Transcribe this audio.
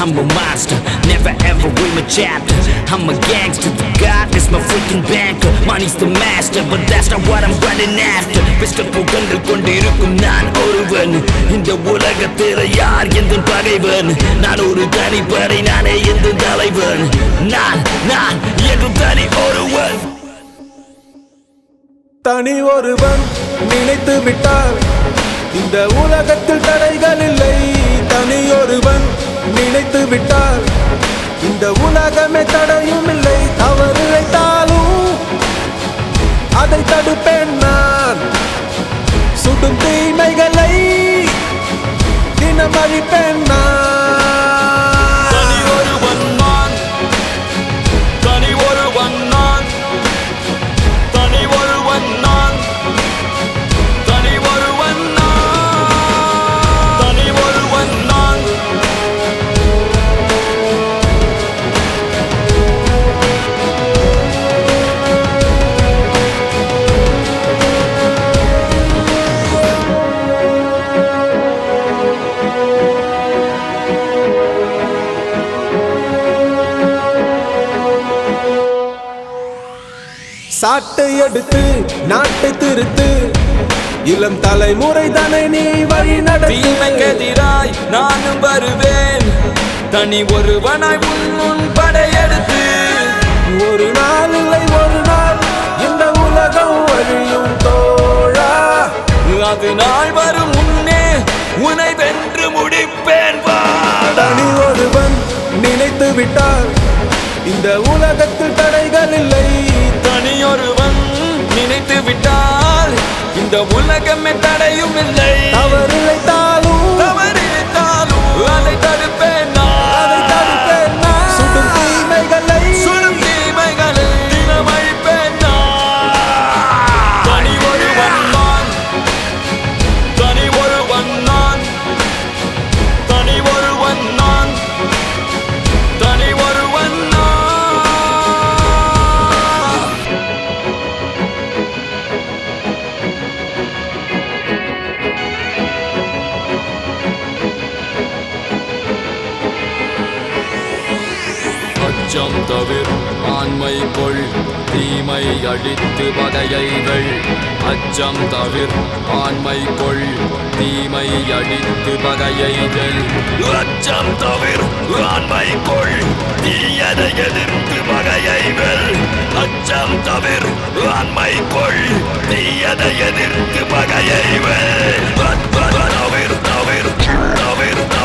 I'm a monster, never ever read my chapter. I'm a gangster, the God is my freaking banker. Money's the master, but that's not what I'm running after. Pistol புகழ்ந்து கொண்டிருக்கும் நான் ஒருவன். இந்த உலகத்தில் யார் எந்த பகைவன்? நான் ஒரு தனிப்படை, நானே எந்த தலைவன். நான் என்று தனி ஒருவன். தனி ஒருவன் நினைத்து விட்டால் இந்த உலகத்தில் தடைகள் இல்லை. தனி ஒருவன் நினைத்து விட்டால் இந்த உலகமே தடையும் இல்லை. தவறு இழைத்தாலும் அதை தடுப்பேன் நான். சுடும் தீமைகளை தினம் அழிப்பேன் நான். சாட்டை எடுத்து நாட்டை திருத்து, இளம் தலைமுறை தானே நீ வழி நடத்து. தீமைக்கெதிராய் நானும் வருவேன், தனி ஒருவனாய் உன் படையெடுத்து. ஒரு நாள் இல்லை ஒரு நாள் இந்த உலகம் அழியும் தோழா. அது நாள் வரும் முன்னே உன்னை வென்று முடிப்பேன். தனி ஒருவன் நினைத்து விட்டால் இந்த உலகத்தில் தடைகள் இல்லை. தனியொருவன் நினைத்து விட்டால் இந்த உலகமே தடையும் இல்லை. தவறு இழைத்தாலும் அதை தடுப்பேன் நான். சுடும் தீமைகளை தினம் அழிப்பேன் நான். தனி ஒருவன் நான், தனி ஒருவன் நான், தனி ஒருவன் நான், தனி ஒருவன் நான். அச்சம் தவிர ஆண்மை கொள், தீமை அழித்து பகையைகள். அச்சம் தவிர ஆண்மை கொள், தீமை அழித்து பகையைகள். அச்சம் தவிர ஆண்மை கொள், தீயதை எதிர்த்து பகையைகள். அச்சம் தவிர ஆண்மை கொள், தீயதை எதிர்த்து பகையைகள். தவிர தவிர தவிர